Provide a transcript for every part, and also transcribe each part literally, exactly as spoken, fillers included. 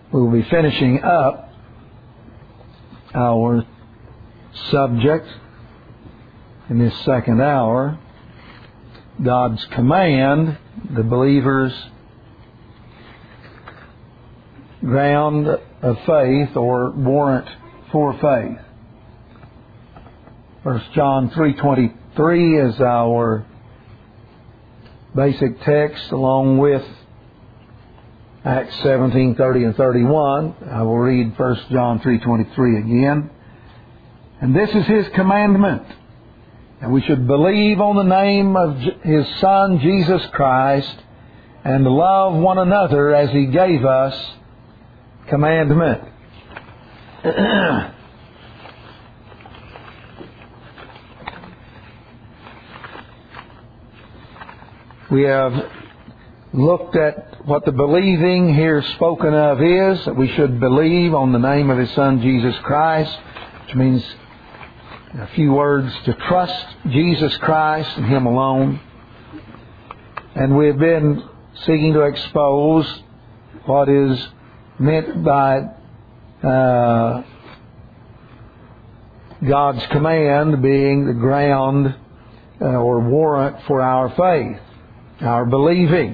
we'll be finishing up our subject in this second hour, God's command, the believer's ground of faith or warrant for faith. First John three twenty-three is our basic text, along with Acts seventeen thirty and thirty-one. I will read First John three twenty-three again. And this is His commandment, that we should believe on the name of His Son, Jesus Christ, and love one another as He gave us commandment. We have looked at what the believing here spoken of is, that we should believe on the name of His Son, Jesus Christ, which means, in a few words, to trust Jesus Christ and Him alone. And we've been seeking to expose what is meant by uh, God's command being the ground uh, or warrant for our faith, our believing.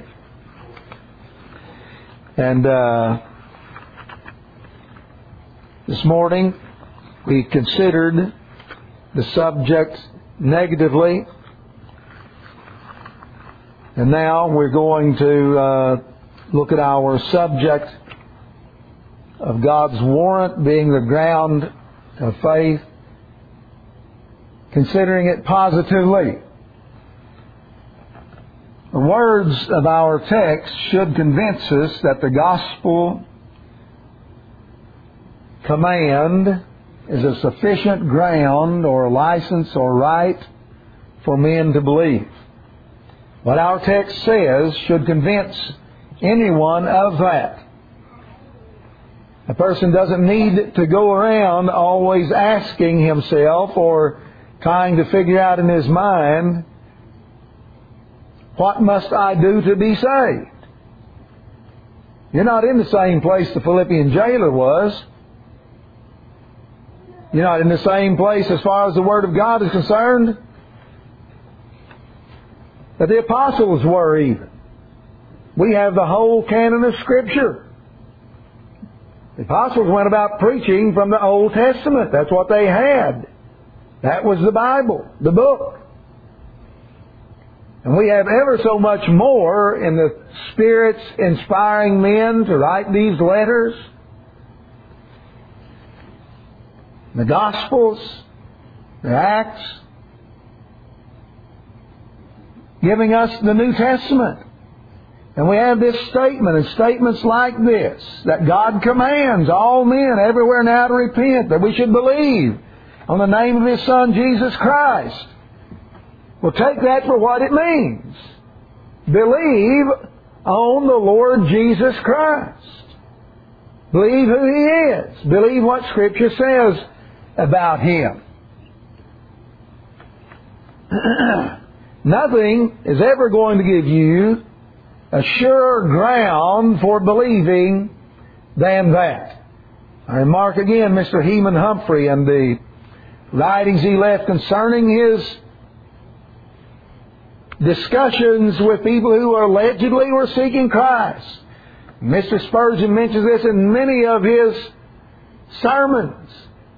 And uh, this morning we considered the subject negatively, and now we're going to uh, look at our subject of God's warrant being the ground of faith, considering it positively. The words of our text should convince us that the gospel command is a sufficient ground or license or right for men to believe. What our text says should convince anyone of that. A person doesn't need to go around always asking himself or trying to figure out in his mind, what must I do to be saved? You're not in the same place the Philippian jailer was. You're not in the same place as far as the Word of God is concerned that the apostles were even. We have the whole canon of Scripture. The apostles went about preaching from the Old Testament. That's what they had. That was the Bible, the book. And we have ever so much more in the Spirit's inspiring men to write these letters. The Gospels, the Acts, giving us the New Testament. And we have this statement and statements like this, that God commands all men everywhere now to repent, that we should believe on the name of His Son, Jesus Christ. Well, take that for what it means. Believe on the Lord Jesus Christ. Believe who He is. Believe what Scripture says about Him. Nothing is ever going to give you a surer ground for believing than that. I remark again Mister Heman Humphrey and the writings he left concerning his discussions with people who allegedly were seeking Christ. Mister Spurgeon mentions this in many of his sermons.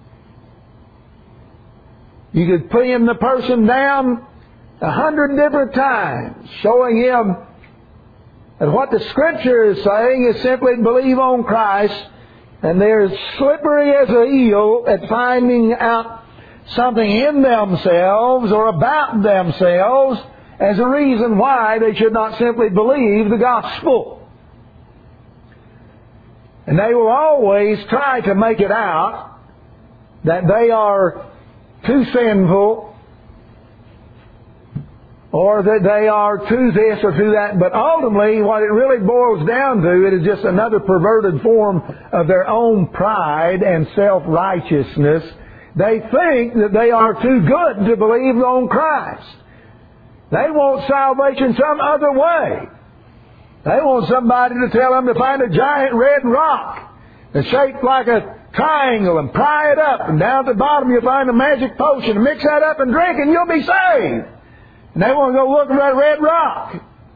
You could pin the person down a hundred different times, showing him that what the Scripture is saying is simply believe on Christ, and they're as slippery as an eel at finding out something in themselves or about themselves as a reason why they should not simply believe the gospel. And they will always try to make it out that they are too sinful, or that they are too this or too that. But ultimately, what it really boils down to, it is just another perverted form of their own pride and self-righteousness. They think that they are too good to believe on Christ. They want salvation some other way. They want somebody to tell them to find a giant red rock It's shaped like a triangle, and pry it up, and down at the bottom you'll find a magic potion, and mix that up and drink, and you'll be saved. And they want to go look at that red rock.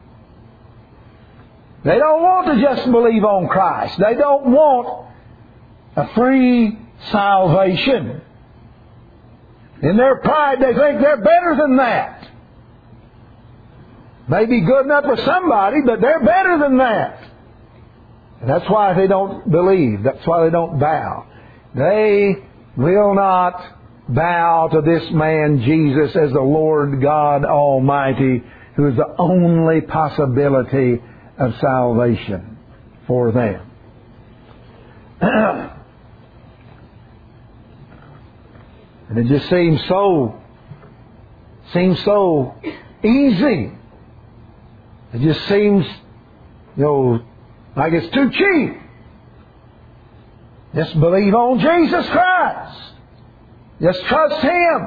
They don't want to just believe on Christ. They don't want a free salvation. In their pride, they think they're better than that. May be good enough for somebody, but they're better than that. And that's why they don't believe. That's why they don't bow. They will not bow to this man Jesus as the Lord God Almighty, who is the only possibility of salvation for them. And it just seems so, seems so easy. It just seems, you know, like it's too cheap. Just believe on Jesus Christ. Just trust Him.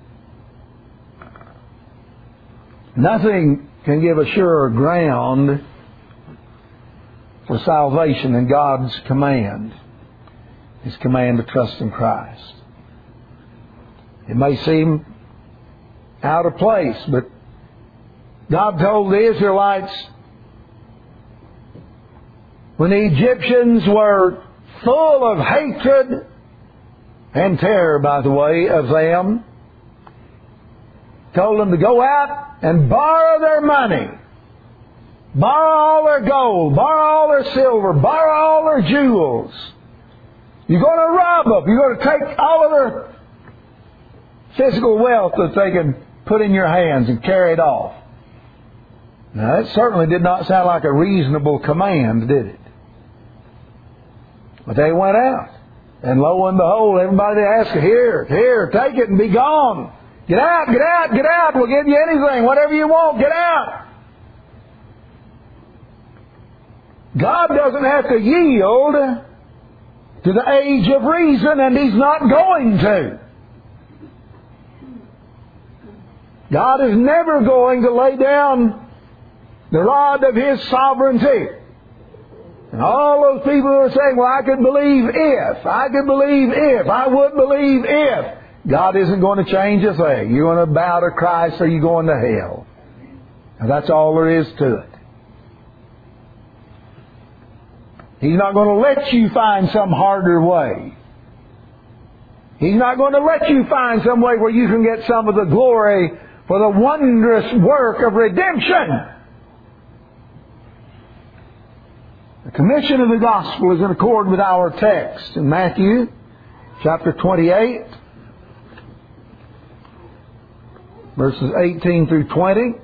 Nothing can give a surer ground for salvation than God's command. His command to trust in Christ. It may seem out of place, but God told the Israelites when the Egyptians were full of hatred and terror, by the way, of them, told them to go out and borrow their money, borrow all their gold, borrow all their silver, borrow all their jewels. You're going to rob them. You're going to take all of their physical wealth that they can put in your hands and carry it off. Now, that certainly did not sound like a reasonable command, did it? But they went out. And lo and behold, everybody asked, here, here, take it and be gone. Get out, get out, get out. We'll give you anything, whatever you want, get out. God doesn't have to yield to the age of reason, and He's not going to. God is never going to lay down the rod of His sovereignty. And all those people who are saying, well, I could believe if, I could believe if, I would believe if. God isn't going to change a thing. You're going to bow to Christ or you're going to hell. And that's all there is to it. He's not going to let you find some harder way. He's not going to let you find some way where you can get some of the glory for the wondrous work of redemption. The commission of the gospel is in accord with our text in Matthew chapter twenty-eight, verses eighteen through twenty.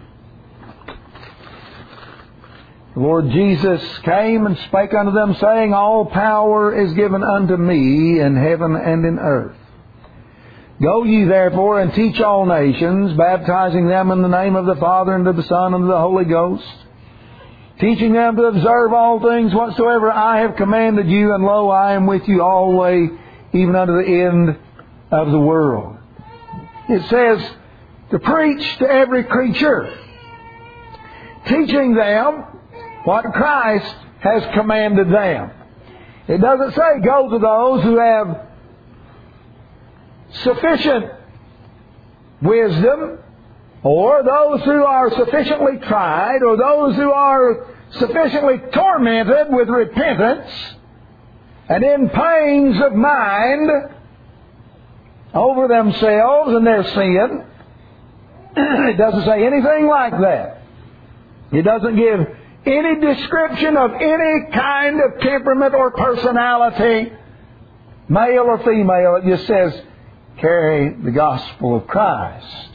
The Lord Jesus came and spake unto them, saying, all power is given unto me in heaven and in earth. Go ye therefore and teach all nations, baptizing them in the name of the Father and of the Son and of the Holy Ghost, teaching them to observe all things whatsoever I have commanded you, and lo, I am with you always, even unto the end of the world. It says to preach to every creature, teaching them what Christ has commanded them. It doesn't say go to those who have sufficient wisdom, or those who are sufficiently tried, or those who are sufficiently tormented with repentance and in pains of mind over themselves and their sin. It doesn't say anything like that. It doesn't give any description of any kind of temperament or personality, male or female. It just says, carry the gospel of Christ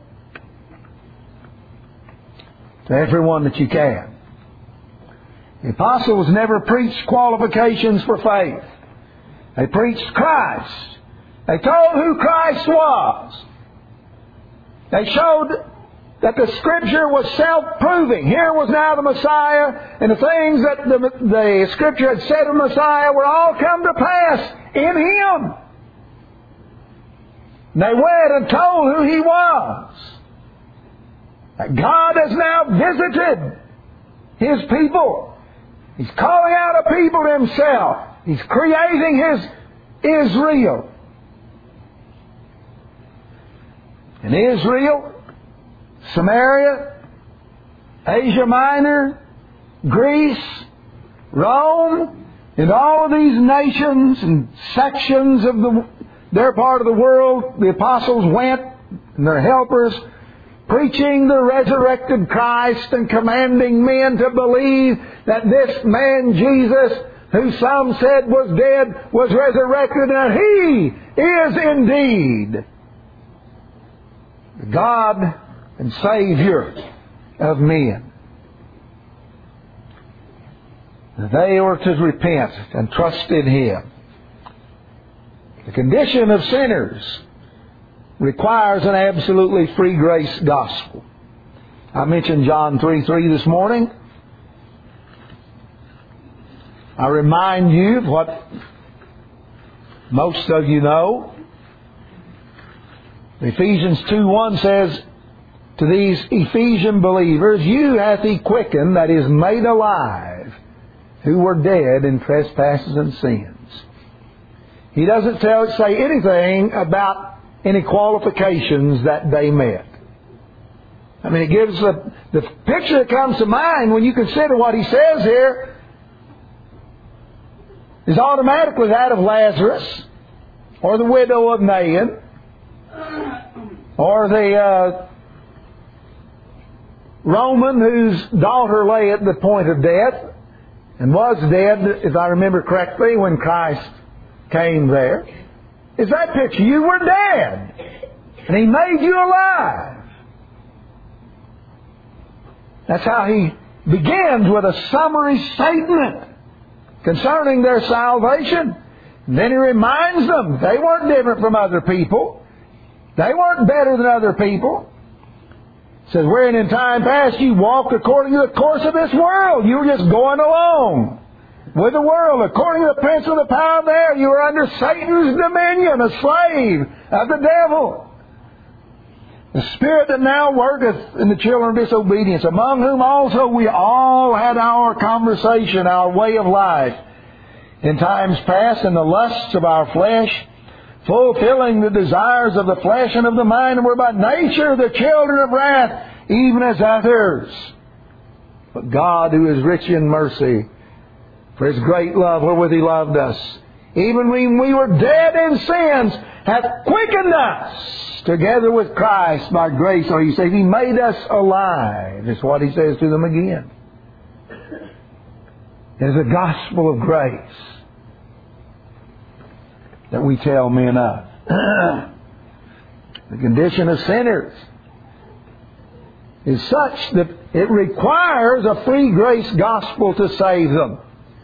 to everyone that you can. The apostles never preached qualifications for faith. They preached Christ. They told who Christ was. They showed that the Scripture was self-proving. Here was now the Messiah, and the things that the, the Scripture had said of the Messiah were all come to pass in Him. And they went and told who He was. That God has now visited His people. He's calling out a people to Himself. He's creating His Israel. And Israel, Samaria, Asia Minor, Greece, Rome, and all of these nations and sections of the, their part of the world, the apostles went, and their helpers, preaching the resurrected Christ and commanding men to believe that this man Jesus, who some said was dead, was resurrected, and He is indeed the God and Savior of men. They are to repent and trust in Him. The condition of sinners requires an absolutely free grace gospel. I mentioned John three three this morning. I remind you of what most of you know. Ephesians two one says, to these Ephesian believers, you hath He quickened, that is, made alive, who were dead in trespasses and sins. He doesn't tell, say anything about any qualifications that they met. I mean, it gives the, the picture that comes to mind when you consider what he says here is automatically that of Lazarus, or the widow of Nain, or the uh, Roman whose daughter lay at the point of death and was dead, if I remember correctly, when Christ came there. Is that picture? You were dead, and He made you alive. That's how He begins, with a summary statement concerning their salvation. And then He reminds them they weren't different from other people. They weren't better than other people. He says, wherein in time past you walked according to the course of this world. You were just going along with the world, according to the prince of the power of the air. You were under Satan's dominion, a slave of the devil. The spirit that now worketh in the children of disobedience, among whom also we all had our conversation, our way of life, in times past, in the lusts of our flesh, fulfilling the desires of the flesh and of the mind, and were by nature the children of wrath, even as others. But God, who is rich in mercy, for His great love wherewith He loved us, even when we were dead in sins, hath quickened us together with Christ by grace. Or He says He made us alive. That's what He says to them again. It is a gospel of grace that we tell men of. The condition of sinners is such that it requires a free grace gospel to save them.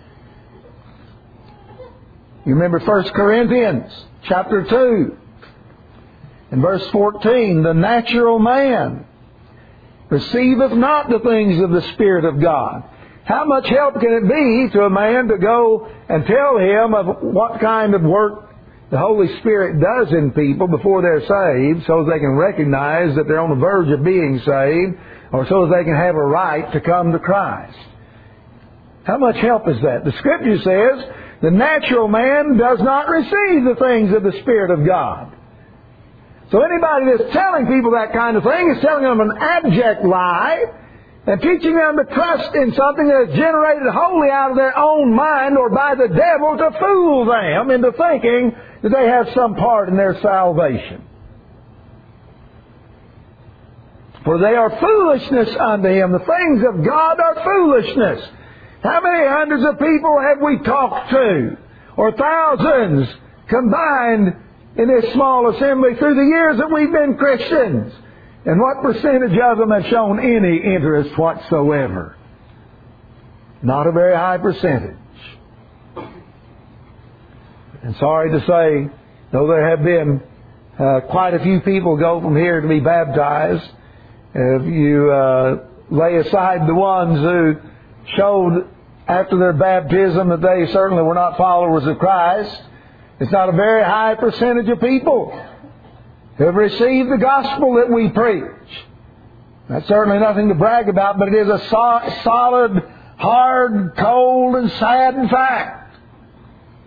You remember First Corinthians chapter two and verse fourteen, the natural man receiveth not the things of the Spirit of God. How much help can it be to a man to go and tell him of what kind of work the Holy Spirit does in people before they're saved, so they can recognize that they're on the verge of being saved, or so they can have a right to come to Christ? How much help is that? The Scripture says the natural man does not receive the things of the Spirit of God. So anybody that's telling people that kind of thing is telling them an abject lie and teaching them to trust in something that is generated wholly out of their own mind or by the devil to fool them into thinking that they have some part in their salvation. For they are foolishness unto him. The things of God are foolishness. How many hundreds of people have we talked to? Or thousands combined in this small assembly through the years that we've been Christians? And what percentage of them have shown any interest whatsoever? Not a very high percentage. And sorry to say, though there have been uh, quite a few people go from here to be baptized, if you uh, lay aside the ones who showed after their baptism that they certainly were not followers of Christ, it's not a very high percentage of people who have received the gospel that we preach. That's certainly nothing to brag about, but it is a so- solid, hard, cold, and sad fact.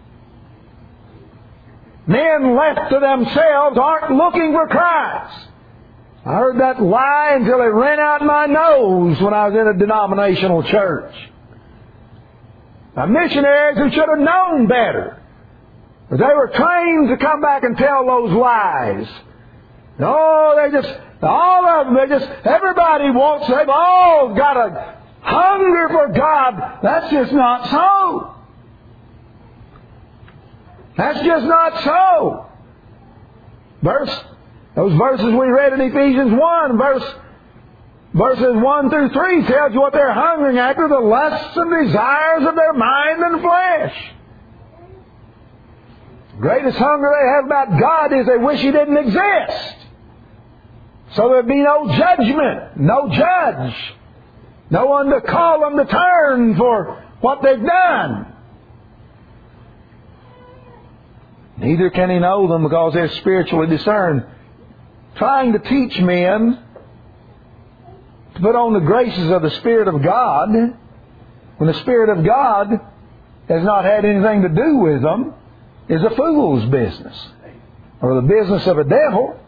Men left to themselves aren't looking for Christ. I heard that lie until it ran out my nose when I was in a denominational church. Now, missionaries who should have known better, but they were trained to come back and tell those lies. No, they just, all of them, they just, everybody wants, they've all got a hunger for God. That's just not so. That's just not so. Verse, those verses we read in Ephesians one, verse, verses one through three tells you what they're hungering after, the lusts and desires of their mind and flesh. The greatest hunger they have about God is they wish He didn't exist. So there'd be no judgment, no judge, no one to call them to turn for what they've done. Neither can He know them because they're spiritually discerned. Trying to teach men to put on the graces of the Spirit of God when the Spirit of God has not had anything to do with them is a fool's business, or the business of a devil.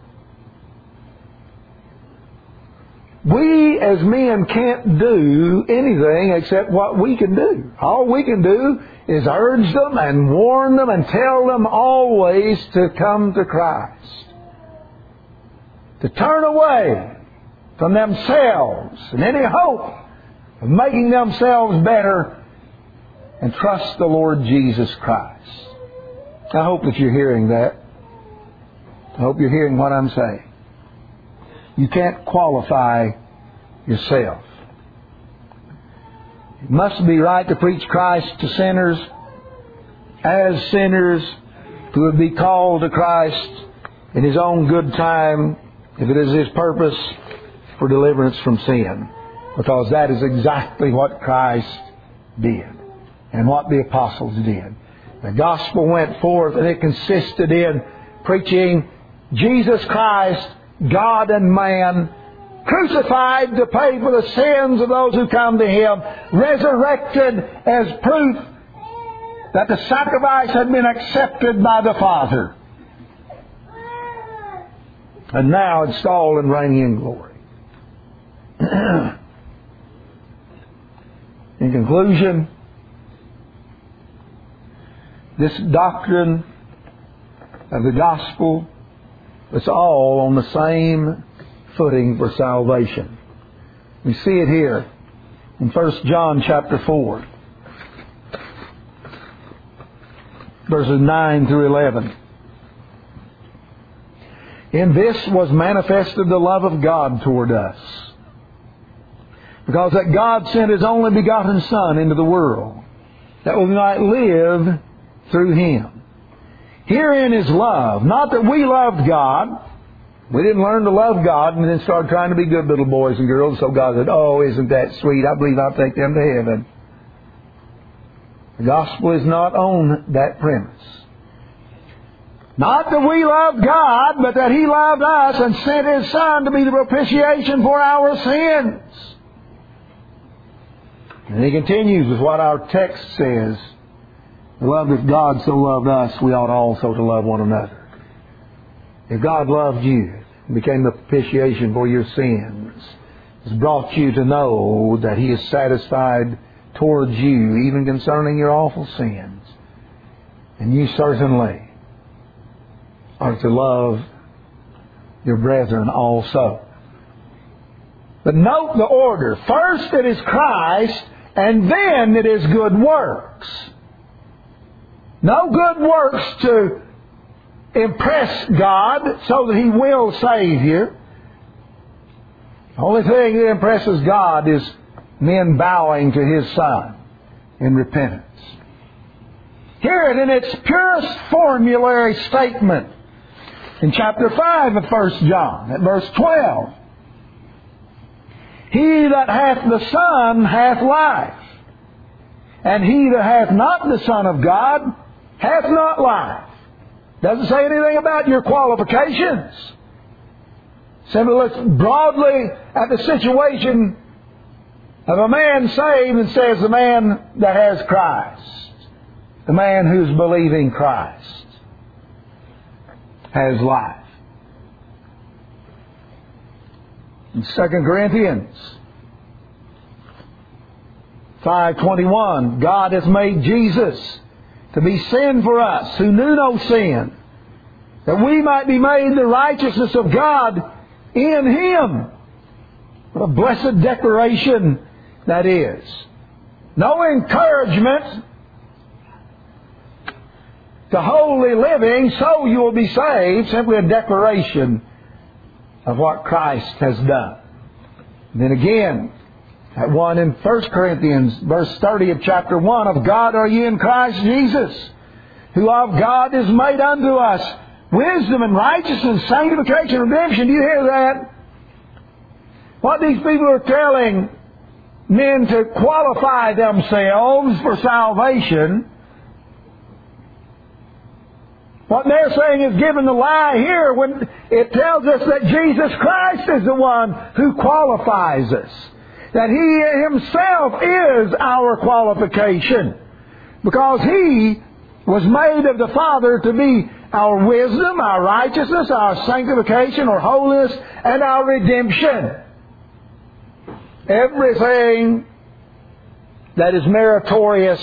We as men can't do anything except what we can do. All we can do is urge them and warn them and tell them always to come to Christ. To turn away from themselves and any hope of making themselves better and trust the Lord Jesus Christ. I hope that you're hearing that. I hope you're hearing what I'm saying. You can't qualify yourself. It must be right to preach Christ to sinners as sinners who would be called to Christ in His own good time if it is His purpose for deliverance from sin. Because that is exactly what Christ did and what the apostles did. The gospel went forth and it consisted in preaching Jesus Christ, God and man, crucified to pay for the sins of those who come to Him, resurrected as proof that the sacrifice had been accepted by the Father, and now installed and reigning in glory. In conclusion, this doctrine of the gospel is all on the same footing for salvation. We see it here in First John chapter four, verses nine through eleven. In this was manifested the love of God toward us, because that God sent His only begotten Son into the world, that we might live through Him. Herein is love, not that we loved God. We didn't learn to love God and then started trying to be good little boys and girls, so God said, oh, isn't that sweet? I believe I'll take them to heaven. The gospel is not on that premise. Not that we loved God, but that He loved us and sent His Son to be the propitiation for our sins. And He continues with what our text says. Love, if God so loved us, we ought also to love one another. If God loved you and became the propitiation for your sins, has brought you to know that He is satisfied towards you, even concerning your awful sins, and you certainly are to love your brethren also. But note the order. First it is Christ, and then it is good works. No good works to impress God so that He will save you. The only thing that impresses God is men bowing to His Son in repentance. Hear it in its purest formulary statement in chapter five of First John, at verse twelve. He that hath the Son hath life, and he that hath not the Son of God hath not life. Doesn't say anything about your qualifications. Simply looks broadly at the situation of a man saved and says the man that has Christ, the man who's believing Christ. has life. In Second Corinthians five twenty-one, God has made Jesus to be sin for us who knew no sin, that we might be made the righteousness of God in Him. What a blessed declaration that is. No encouragement to holy living, so you will be saved. Simply a declaration of what Christ has done. And then again, that one in First Corinthians, verse thirty of chapter one, of God are ye in Christ Jesus, who of God is made unto us wisdom and righteousness, sanctification, redemption. Do you hear that? What these people are telling men to qualify themselves for salvation, what they're saying is given the lie here when it tells us that Jesus Christ is the one who qualifies us. That He Himself is our qualification. Because He was made of the Father to be our wisdom, our righteousness, our sanctification or holiness, and our redemption. Everything that is meritorious,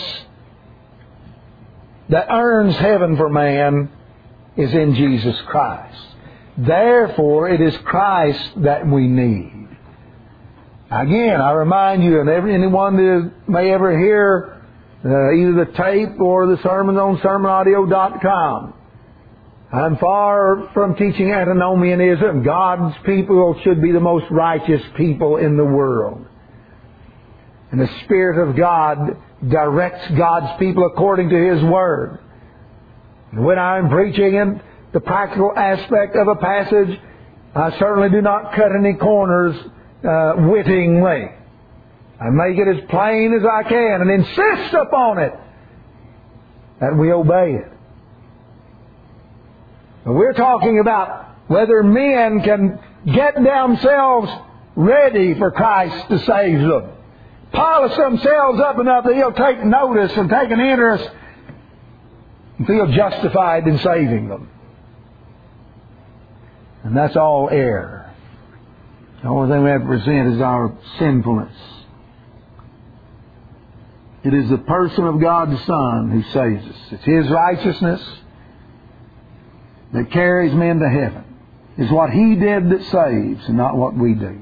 that earns heaven for man, is in Jesus Christ. Therefore, it is Christ that we need. Again, I remind you, and every, anyone that may ever hear uh, either the tape or the sermons on sermon audio dot com, I'm far from teaching antinomianism. God's people should be the most righteous people in the world. And the Spirit of God directs God's people according to His Word. And when I'm preaching in the practical aspect of a passage, I certainly do not cut any corners uh, wittingly. I make it as plain as I can and insist upon it that we obey it. But we're talking about whether men can get themselves ready for Christ to save them. Polish themselves up enough that He'll take notice and take an interest and feel justified in saving them. And that's all error. The only thing we have to present is our sinfulness. It is the person of God the Son who saves us. It's His righteousness that carries men to heaven. It's what He did that saves and not what we do.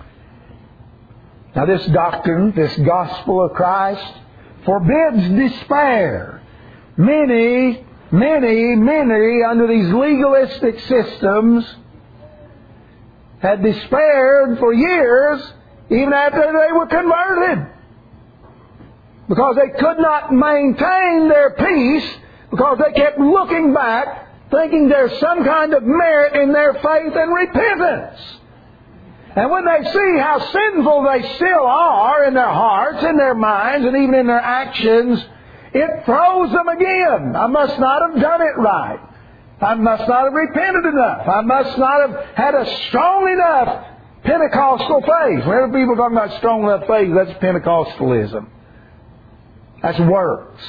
Now this doctrine, this gospel of Christ, forbids despair. Many, many, many under these legalistic systems had despaired for years even after they were converted. Because they could not maintain their peace because they kept looking back thinking there's some kind of merit in their faith and repentance. And when they see how sinful they still are in their hearts, in their minds, and even in their actions, it throws them again. I must not have done it right. I must not have repented enough. I must not have had a strong enough Pentecostal faith. Whenever people talk about strong enough faith, that's Pentecostalism. That's works.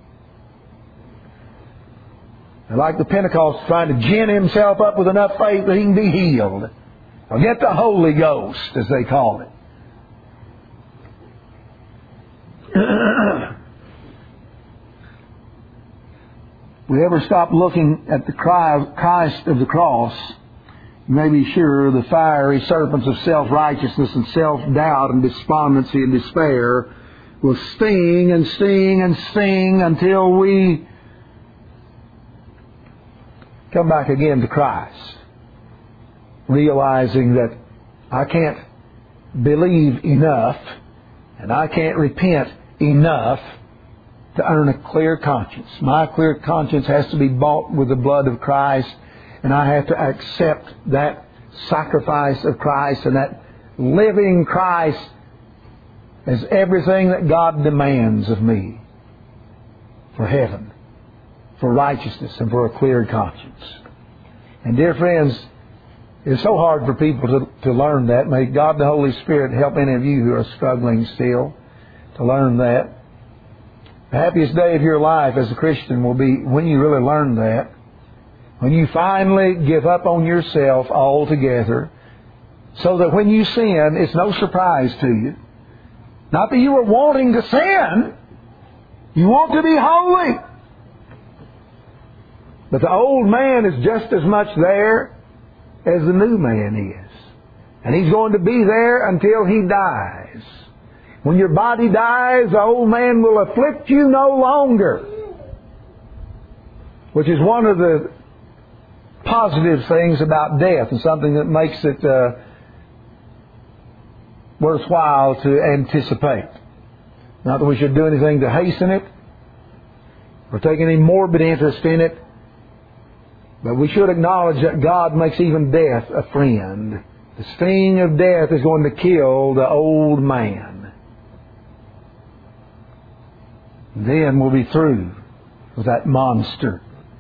And like the Pentecostals trying to gin himself up with enough faith that he can be healed. Or get the Holy Ghost, as they call it. If we ever stop looking at the Christ of the cross, you may be sure the fiery serpents of self-righteousness and self-doubt and despondency and despair will sting and sting and sting until we come back again to Christ, realizing that I can't believe enough and I can't repent enough to earn a clear conscience. My clear conscience has to be bought with the blood of Christ, and I have to accept that sacrifice of Christ and that living Christ as everything that God demands of me for heaven, for righteousness, and for a clear conscience. And dear friends, it's so hard for people to, to learn that. May God the Holy Spirit help any of you who are struggling still to learn that. The happiest day of your life as a Christian will be when you really learn that. When you finally give up on yourself altogether, so that when you sin, it's no surprise to you. Not that you were wanting to sin. You want to be holy. But the old man is just as much there as the new man is. And he's going to be there until he dies. When your body dies, the old man will afflict you no longer. Which is one of the positive things about death, and something that makes it uh, worthwhile to anticipate. Not that we should do anything to hasten it or take any morbid interest in it, but we should acknowledge that God makes even death a friend. The sting of death is going to kill the old man. Then we'll be through with that monster.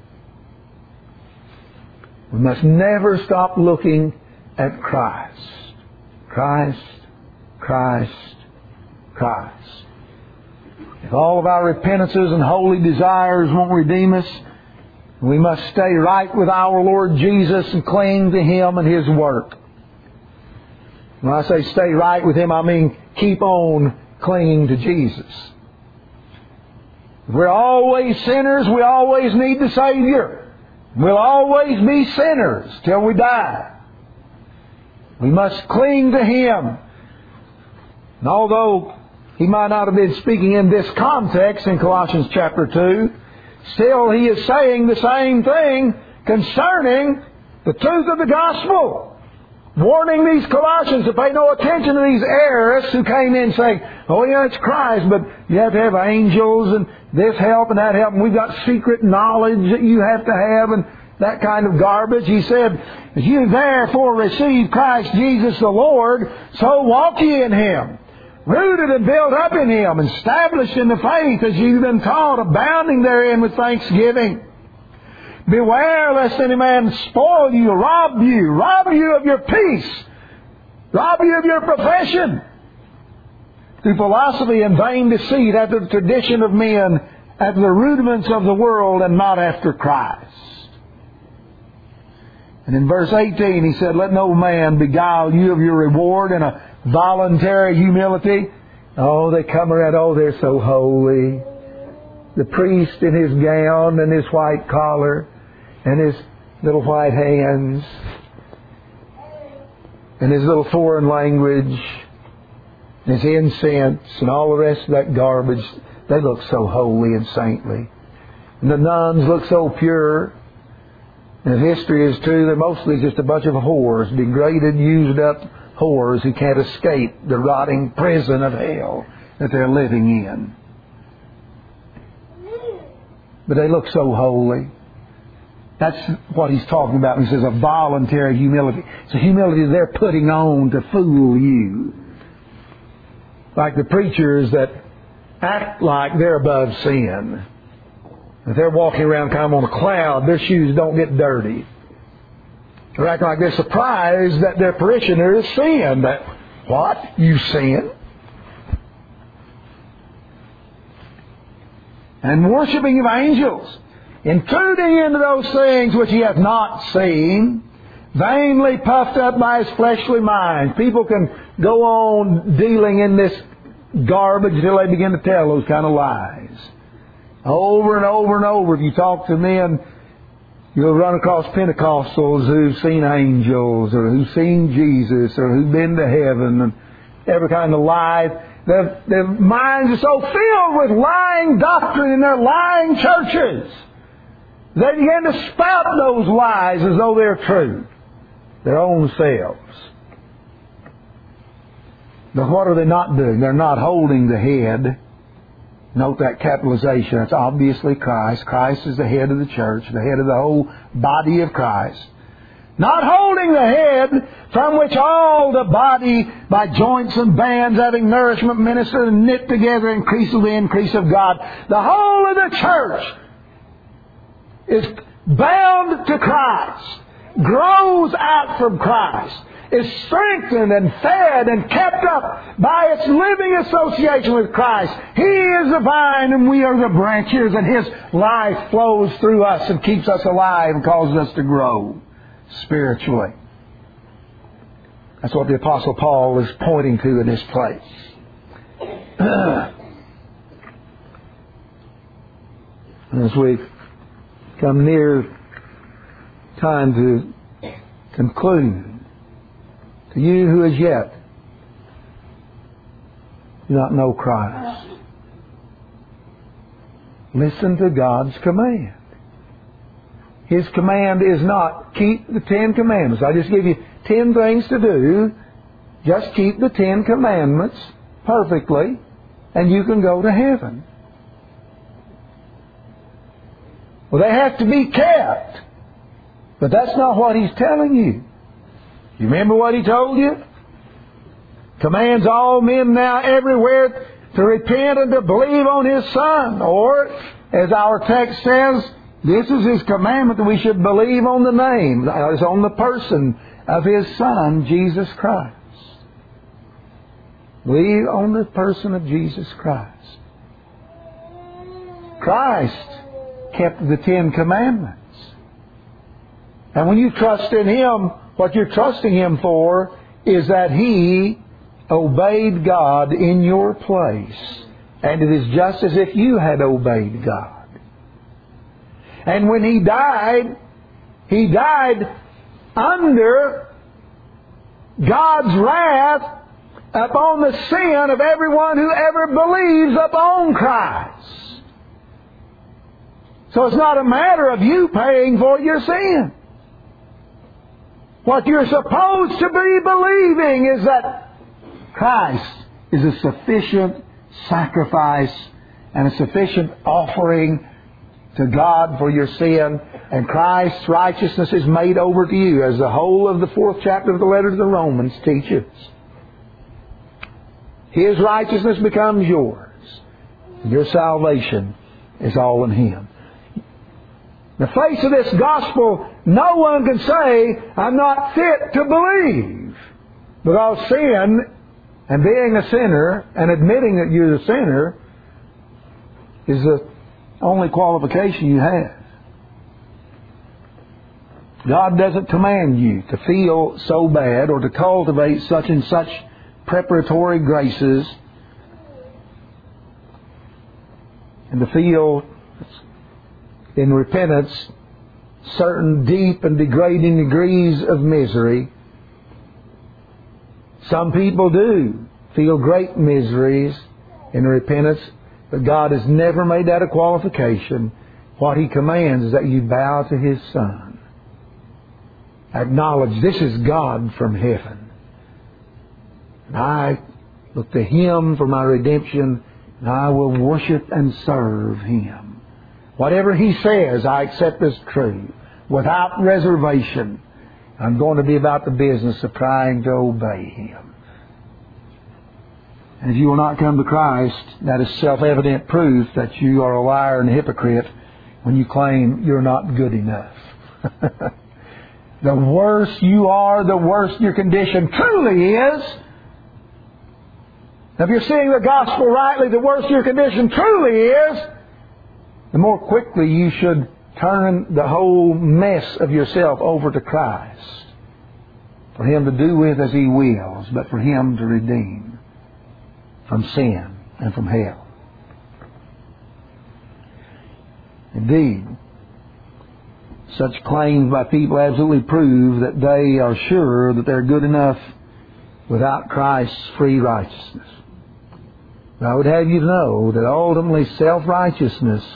We must never stop looking at Christ. Christ, Christ, Christ. If all of our repentances and holy desires won't redeem us, we must stay right with our Lord Jesus and cling to Him and His work. When I say stay right with Him, I mean keep on clinging to Jesus. We're always sinners. We always need the Savior. We'll always be sinners till we die. We must cling to Him. And although He might not have been speaking in this context in Colossians chapter two, still He is saying the same thing concerning the truth of the gospel. Warning these Colossians to pay no attention to these errors who came in saying, oh yeah, it's Christ, but you have to have angels and this help and that help, and we've got secret knowledge that you have to have and that kind of garbage. He said, as you therefore receive Christ Jesus the Lord, so walk ye in Him, rooted and built up in Him, established in the faith as you've been taught, abounding therein with thanksgiving. Beware lest any man spoil you, rob you, rob you of your peace, rob you of your profession, through philosophy and vain deceit, after the tradition of men, after the rudiments of the world, and not after Christ. And in verse eighteen he said, let no man beguile you of your reward in a voluntary humility. Oh, they come around, oh, they're so holy. The priest in his gown and his white collar and his little white hands and his little foreign language and his incense and all the rest of that garbage. They look so holy and saintly. And the nuns look so pure. And history is true, they're mostly just a bunch of whores, degraded, used up whores who can't escape the rotting prison of hell that they're living in. But they look so holy. That's what he's talking about when he says a voluntary humility. It's a humility they're putting on to fool you. Like the preachers that act like they're above sin. If they're walking around kind of on a cloud, their shoes don't get dirty. They act like they're surprised that their parishioners sin. That, what? You sin? And worshiping of angels, intruding into those things which he hath not seen, vainly puffed up by his fleshly mind. People can go on dealing in this garbage until they begin to tell those kind of lies. Over and over and over, if you talk to men, you'll run across Pentecostals who've seen angels or who've seen Jesus or who've been to heaven and every kind of lie. Their, their minds are so filled with lying doctrine in their lying churches. They begin to spout those lies as though they're true. Their own selves. But what are they not doing? They're not holding the head. Note that capitalization. It's obviously Christ. Christ is the head of the church, the head of the whole body of Christ. Not holding the head, from which all the body, by joints and bands, having nourishment, ministered and knit together, increases the increase of God. The whole of the church is bound to Christ, grows out from Christ, is strengthened and fed and kept up by its living association with Christ. He is the vine and we are the branches, and His life flows through us and keeps us alive and causes us to grow spiritually. That's what the Apostle Paul is pointing to in this place. As we come near time to conclude, to you who as yet do not know Christ, listen to God's command. His command is not keep the Ten Commandments. I just give you ten things to do. Just keep the Ten Commandments perfectly, and you can go to heaven. Well, they have to be kept. But that's not what He's telling you. You remember what He told you? Commands all men now everywhere to repent and to believe on His Son. Or, as our text says, this is His commandment that we should believe on the name, it's on the person of His Son, Jesus Christ. Believe on the person of Jesus Christ. Christ kept the Ten Commandments. And when you trust in Him, what you're trusting Him for is that He obeyed God in your place. And it is just as if you had obeyed God. And when He died, He died under God's wrath upon the sin of everyone who ever believes upon Christ. So it's not a matter of you paying for your sin. What you're supposed to be believing is that Christ is a sufficient sacrifice and a sufficient offering to God for your sin, and Christ's righteousness is made over to you, as the whole of the fourth chapter of the letter to the Romans teaches. His righteousness becomes yours. Your salvation is all in Him. In the face of this gospel, no one can say, I'm not fit to believe. Because sin, and being a sinner, and admitting that you're a sinner, is the only qualification you have. God doesn't command you to feel so bad or to cultivate such and such preparatory graces and to feel in repentance certain deep and degrading degrees of misery. Some people do feel great miseries in repentance, but God has never made that a qualification. What He commands is that you bow to His Son. Acknowledge this is God from heaven. And I look to Him for my redemption, and I will worship and serve Him. Whatever He says, I accept as true, without reservation. I'm going to be about the business of trying to obey Him. And if you will not come to Christ, that is self-evident proof that you are a liar and a hypocrite when you claim you're not good enough. The worse you are, the worse your condition truly is. Now, if you're seeing the gospel rightly, the worse your condition truly is, the more quickly you should turn the whole mess of yourself over to Christ. For Him to do with as He wills, but for Him to redeem from sin and from hell. Indeed, such claims by people absolutely prove that they are sure that they're good enough without Christ's free righteousness. But I would have you know that ultimately self-righteousness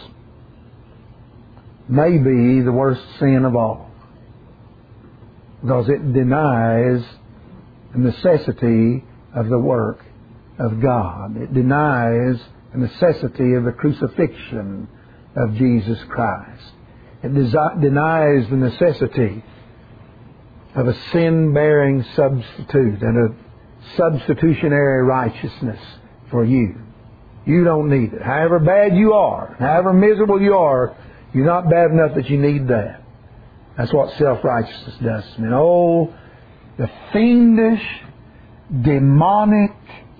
may be the worst sin of all, because it denies the necessity of the work of God. It denies the necessity of the crucifixion of Jesus Christ. It desi- denies the necessity of a sin-bearing substitute and a substitutionary righteousness for you. You don't need it. However bad you are, however miserable you are, you're not bad enough that you need that. That's what self-righteousness does. And oh, the fiendish, demonic,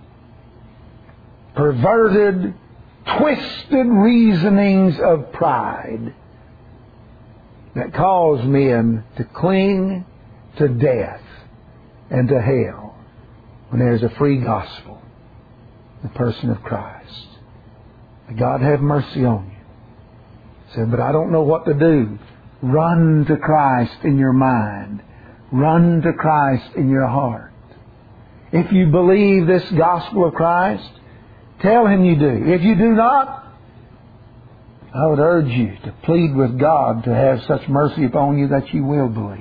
perverted, twisted reasonings of pride that cause men to cling to death and to hell when there's a free gospel, the person of Christ. May God have mercy on you. He said, but I don't know what to do. Run to Christ in your mind. Run to Christ in your heart. If you believe this gospel of Christ, tell Him you do. If you do not, I would urge you to plead with God to have such mercy upon you that you will believe.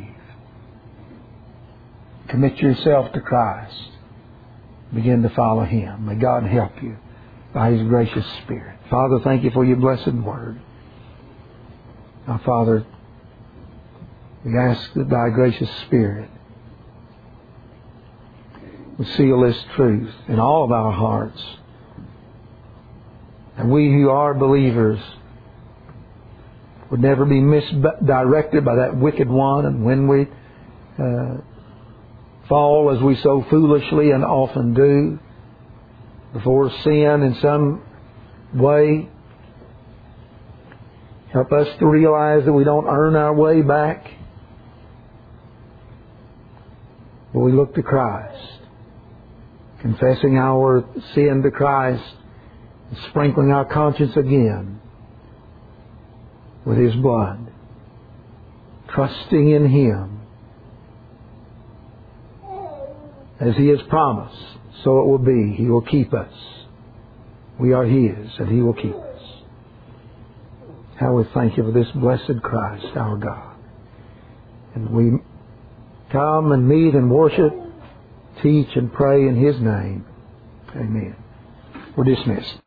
Commit yourself to Christ. Begin to follow Him. May God help you by His gracious Spirit. Father, thank you for your blessed word. Now, Father, we ask that thy gracious Spirit would seal this truth in all of our hearts. And we who are believers would never be misdirected by that wicked one. And when we uh, fall, as we so foolishly and often do, before sin in some way, help us to realize that we don't earn our way back, but we look to Christ, confessing our sin to Christ, and sprinkling our conscience again with His blood, trusting in Him as He has promised, so it will be. He will keep us. We are His, and He will keep us. How we thank you for this blessed Christ, our God. And we come and meet and worship, teach and pray in His name. Amen. We're dismissed.